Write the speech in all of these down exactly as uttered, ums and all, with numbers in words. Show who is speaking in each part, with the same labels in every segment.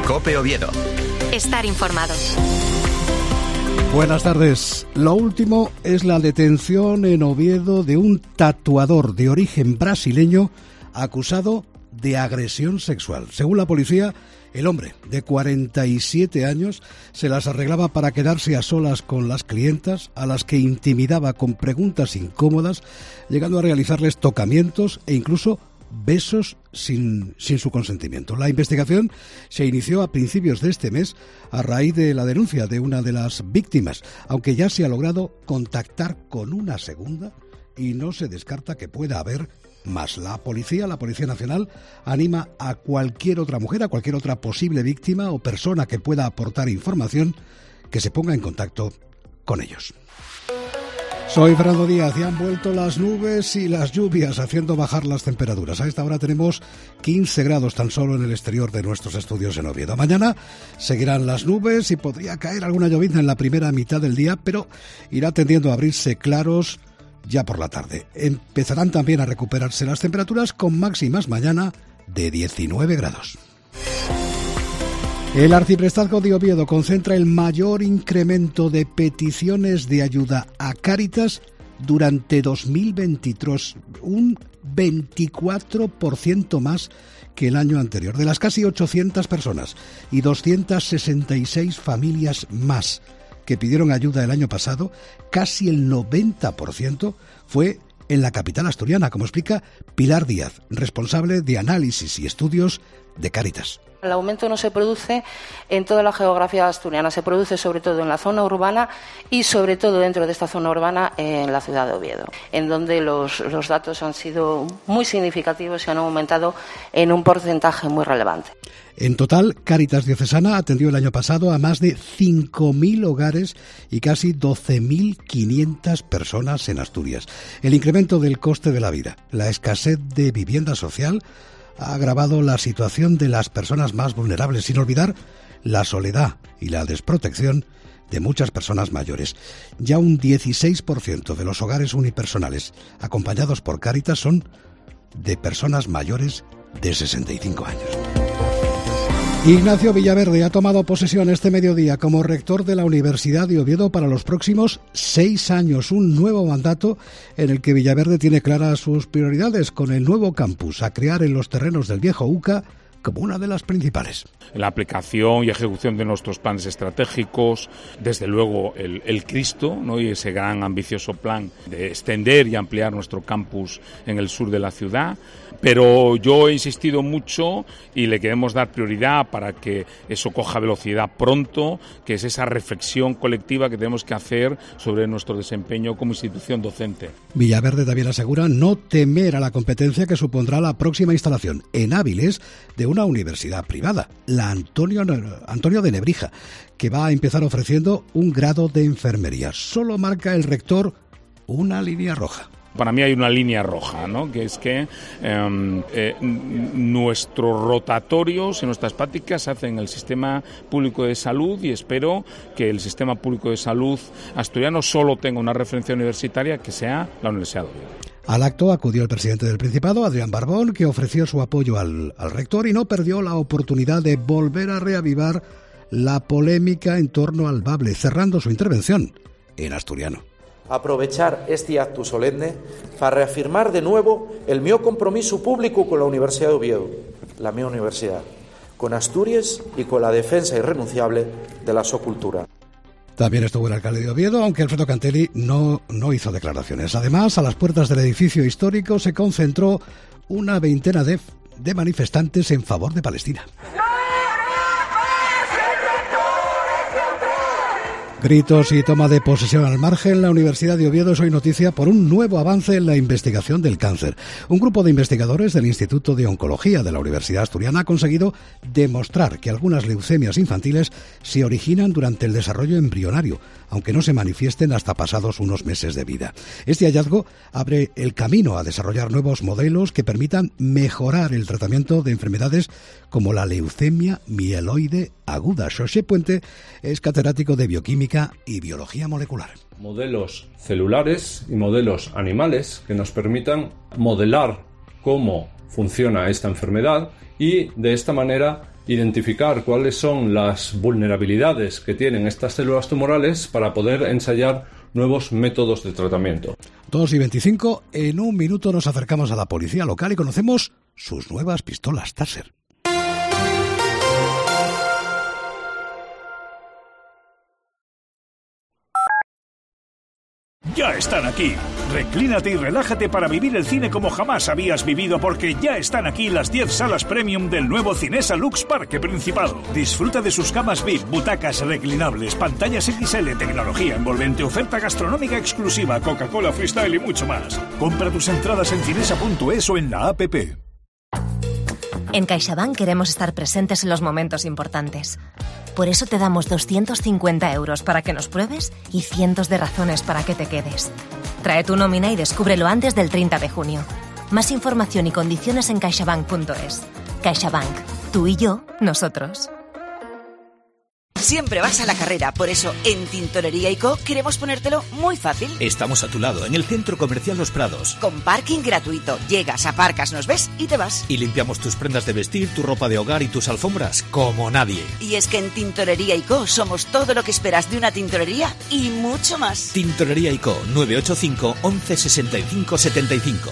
Speaker 1: COPE Oviedo.
Speaker 2: Estar informados.
Speaker 3: Buenas tardes. Lo último es la detención en Oviedo de un tatuador de origen brasileño acusado de agresión sexual. Según la policía, el hombre de cuarenta y siete años se las arreglaba para quedarse a solas con las clientas, a las que intimidaba con preguntas incómodas, llegando a realizarles tocamientos e incluso besos sin, sin su consentimiento. La investigación se inició a principios de este mes a raíz de la denuncia de una de las víctimas, aunque ya se ha logrado contactar con una segunda y no se descarta que pueda haber más. La policía, la Policía Nacional, anima a cualquier otra mujer, a cualquier otra posible víctima o persona que pueda aportar información, que se ponga en contacto con ellos. Soy Fernando Díaz y han vuelto las nubes y las lluvias haciendo bajar las temperaturas. A esta hora tenemos quince grados tan solo en el exterior de nuestros estudios en Oviedo. Mañana seguirán las nubes y podría caer alguna llovizna en la primera mitad del día, pero irá tendiendo a abrirse claros ya por la tarde. Empezarán también a recuperarse las temperaturas con máximas mañana de diecinueve grados. El Arciprestazgo de Oviedo concentra el mayor incremento de peticiones de ayuda a Cáritas durante dos mil veintitrés, un veinticuatro por ciento más que el año anterior. De las casi ochocientas personas y doscientas sesenta y seis familias más que pidieron ayuda el año pasado, casi el noventa por ciento fue en la capital asturiana, como explica Pilar Díaz, responsable de análisis y estudios de Cáritas.
Speaker 4: El aumento no se produce en toda la geografía asturiana, se produce sobre todo en la zona urbana y sobre todo dentro de esta zona urbana en la ciudad de Oviedo, en donde los, los datos han sido muy significativos y han aumentado en un porcentaje muy relevante.
Speaker 3: En total, Cáritas Diocesana atendió el año pasado a más de cinco mil hogares y casi doce mil quinientas personas en Asturias. El incremento del coste de la vida, la escasez de vivienda social, ha agravado la situación de las personas más vulnerables, sin olvidar la soledad y la desprotección de muchas personas mayores. Ya un dieciséis por ciento de los hogares unipersonales acompañados por Cáritas son de personas mayores de sesenta y cinco años. Ignacio Villaverde ha tomado posesión este mediodía como rector de la Universidad de Oviedo para los próximos seis años, un nuevo mandato en el que Villaverde tiene claras sus prioridades, con el nuevo campus a crear en los terrenos del viejo U C A como una de las principales.
Speaker 5: La aplicación y ejecución de nuestros planes estratégicos, desde luego el, el Cristo, ¿no? Y ese gran ambicioso plan de extender y ampliar nuestro campus en el sur de la ciudad. Pero yo he insistido mucho y le queremos dar prioridad para que eso coja velocidad pronto, que es esa reflexión colectiva que tenemos que hacer sobre nuestro desempeño como institución docente.
Speaker 3: Villaverde también asegura no temer a la competencia que supondrá la próxima instalación en Áviles de una universidad privada, la Antonio, Antonio de Nebrija, que va a empezar ofreciendo un grado de enfermería. Solo marca el rector una línea roja.
Speaker 5: Para mí hay una línea roja, ¿no? Que es que eh, eh, nuestros rotatorios y nuestras prácticas se hacen en el sistema público de salud y espero que el sistema público de salud asturiano solo tenga una referencia universitaria que sea la Universidad de Oviedo.
Speaker 3: Al acto acudió el presidente del Principado, Adrián Barbón, que ofreció su apoyo al, al rector y no perdió la oportunidad de volver a reavivar la polémica en torno al bable, cerrando su intervención en asturiano.
Speaker 6: Aprovechar este acto solemne para reafirmar de nuevo el mío compromiso público con la Universidad de Oviedo, la mi universidad, con Asturias y con la defensa irrenunciable de la su cultura.
Speaker 3: También estuvo el alcalde de Oviedo, aunque Alfredo Cantelli no, no hizo declaraciones. Además, a las puertas del edificio histórico se concentró una veintena de, de manifestantes en favor de Palestina. Gritos y toma de posesión al margen. La Universidad de Oviedo es hoy noticia por un nuevo avance en la investigación del cáncer. Un grupo de investigadores del Instituto de Oncología de la Universidad Asturiana ha conseguido demostrar que algunas leucemias infantiles se originan durante el desarrollo embrionario, aunque no se manifiesten hasta pasados unos meses de vida. Este hallazgo abre el camino a desarrollar nuevos modelos que permitan mejorar el tratamiento de enfermedades como la leucemia mieloide aguda. Xosé Puente es catedrático de bioquímica y biología molecular.
Speaker 7: Modelos celulares y modelos animales que nos permitan modelar cómo funciona esta enfermedad y de esta manera identificar cuáles son las vulnerabilidades que tienen estas células tumorales para poder ensayar nuevos métodos de tratamiento.
Speaker 3: dos y veinticinco, en un minuto nos acercamos a la policía local y conocemos sus nuevas pistolas Taser.
Speaker 1: Ya están aquí. Reclínate y relájate para vivir el cine como jamás habías vivido, porque ya están aquí las diez salas premium del nuevo Cinesa Lux Parque Principado. Disfruta de sus camas V I P, butacas reclinables, pantallas X L, tecnología envolvente, oferta gastronómica exclusiva, Coca-Cola Freestyle y mucho más. Compra tus entradas en cinesa punto es o en la app.
Speaker 8: En CaixaBank queremos estar presentes en los momentos importantes. Por eso te damos doscientos cincuenta euros para que nos pruebes y cientos de razones para que te quedes. Trae tu nómina y descúbrelo antes del treinta de junio. Más información y condiciones en caixabank punto es. CaixaBank. Tú y yo, nosotros.
Speaker 9: Siempre vas a la carrera, por eso en Tintorería y Co queremos ponértelo muy fácil.
Speaker 10: Estamos a tu lado, en el Centro Comercial Los Prados.
Speaker 9: Con parking gratuito. Llegas, aparcas, nos ves y te vas.
Speaker 10: Y limpiamos tus prendas de vestir, tu ropa de hogar y tus alfombras como nadie.
Speaker 9: Y es que en Tintorería y Co somos todo lo que esperas de una tintorería y mucho más.
Speaker 10: Tintorería y Co, nueve ocho cinco, once, sesenta y cinco, setenta y cinco.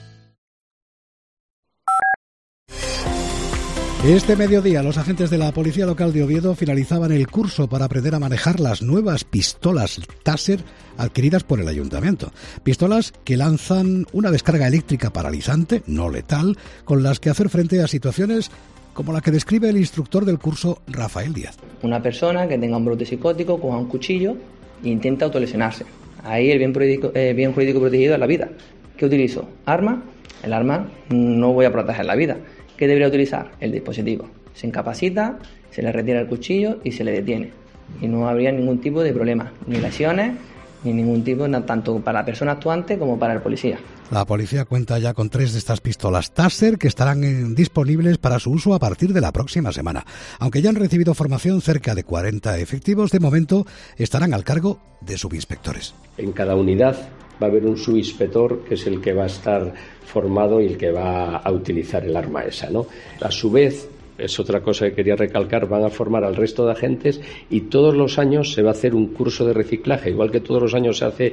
Speaker 3: Este mediodía, los agentes de la Policía Local de Oviedo finalizaban el curso para aprender a manejar las nuevas pistolas Taser adquiridas por el Ayuntamiento. Pistolas que lanzan una descarga eléctrica paralizante, no letal, con las que hacer frente a situaciones como la que describe el instructor del curso, Rafael Díaz.
Speaker 11: Una persona que tenga un brote psicótico, coja un cuchillo e intenta autolesionarse. Ahí el bien jurídico, eh, bien jurídico protegido es la vida. ¿Qué utilizo? ¿Arma? El arma no voy a proteger la vida. ¿Qué debería utilizar? El dispositivo. Se incapacita, se le retira el cuchillo y se le detiene. Y no habría ningún tipo de problema, ni lesiones, ni ningún tipo, tanto para la persona actuante como para el policía.
Speaker 3: La policía cuenta ya con tres de estas pistolas Taser que estarán en, disponibles para su uso a partir de la próxima semana. Aunque ya han recibido formación cerca de cuarenta efectivos, de momento estarán al cargo de subinspectores.
Speaker 12: En cada unidad va a haber un subinspector que es el que va a estar formado y el que va a utilizar el arma esa, ¿no? A su vez, es otra cosa que quería recalcar, van a formar al resto de agentes y todos los años se va a hacer un curso de reciclaje, igual que todos los años se hace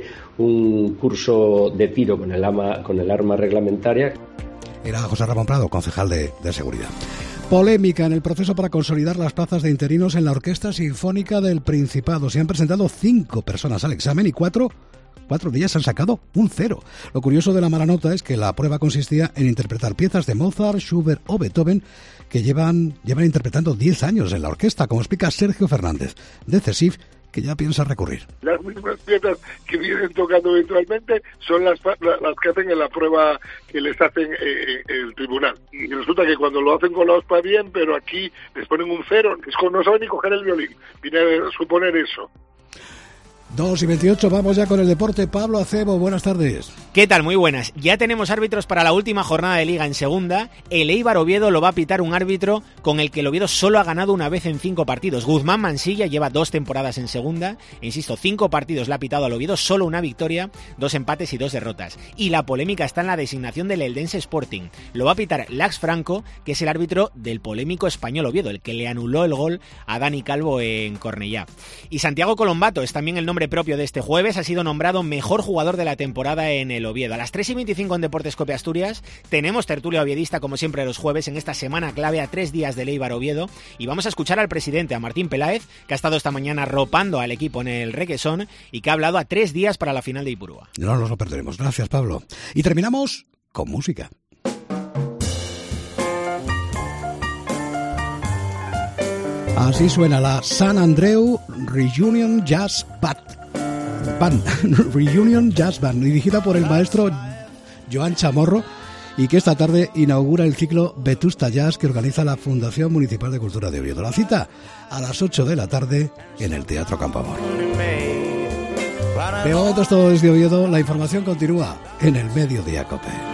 Speaker 12: un curso de tiro con el arma, con el arma reglamentaria.
Speaker 3: Era José Ramón Prado, concejal de, de Seguridad. Polémica en el proceso para consolidar las plazas de interinos en la Orquesta Sinfónica del Principado. Se han presentado cinco personas al examen y cuatro... Cuatro de ellas han sacado un cero. Lo curioso de la mala nota es que la prueba consistía en interpretar piezas de Mozart, Schubert o Beethoven que llevan, llevan interpretando diez años en la orquesta, como explica Sergio Fernández, de CESIF, que ya piensa recurrir.
Speaker 13: Las mismas piezas que vienen tocando habitualmente son las, las que hacen en la prueba que les hacen eh, el tribunal. Y resulta que cuando lo hacen con la OSPA bien, pero aquí les ponen un cero, es que no saben ni coger el violín. Viene a suponer eso.
Speaker 3: dos y veintiocho, vamos ya con el deporte. Pablo Acebo, buenas tardes.
Speaker 14: ¿Qué tal? Muy buenas. Ya tenemos árbitros para la última jornada de Liga en segunda. El Eibar Oviedo lo va a pitar un árbitro con el que el Oviedo solo ha ganado una vez en cinco partidos. Guzmán Mansilla lleva dos temporadas en segunda. E insisto, cinco partidos le ha pitado al Oviedo, solo una victoria, dos empates y dos derrotas. Y la polémica está en la designación del Eldense Sporting. Lo va a pitar Lax Franco, que es el árbitro del polémico Español Oviedo, el que le anuló el gol a Dani Calvo en Cornellá. Y Santiago Colombato es también el nombre propio de este jueves, ha sido nombrado mejor jugador de la temporada en el Oviedo. A las tres y veinticinco en Deportes Cope Asturias tenemos tertulia oviedista como siempre los jueves en esta semana clave a tres días del Eibar Oviedo y vamos a escuchar al presidente, a Martín Peláez, que ha estado esta mañana ropando al equipo en el Requesón y que ha hablado a tres días para la final de Ipurúa.
Speaker 3: No nos lo perderemos. Gracias, Pablo. Y terminamos con música. Así suena la San Andreu Reunion Jazz Band. Band, Reunion Jazz Band, dirigida por el maestro Joan Chamorro y que esta tarde inaugura el ciclo Vetusta Jazz que organiza la Fundación Municipal de Cultura de Oviedo. La cita a las ocho de la tarde en el Teatro Campoamor. De momento es todo desde Oviedo, la información continúa en el Mediodía Cope.